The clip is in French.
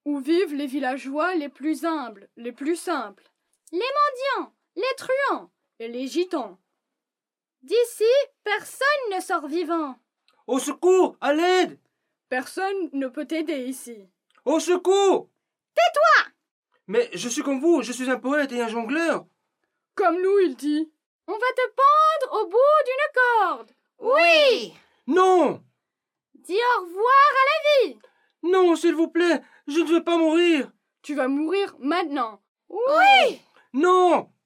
où vivent les villageois les plus humbles, les plus simples, les mendiants, les truands et les gitans. D'ici, personne ne sort vivant. Au secours! À l'aide! Personne ne peut t'aider ici. Au secours! Tais-toi! Mais je suis comme vous, je suis un poète et un jongleur. Comme nous, il dit. On va te pendre au bout d'une corde. Oui! Non! Dis au revoir à la vie. Non, s'il vous plaît, je ne veux pas mourir. Tu vas mourir maintenant. Oui! Non!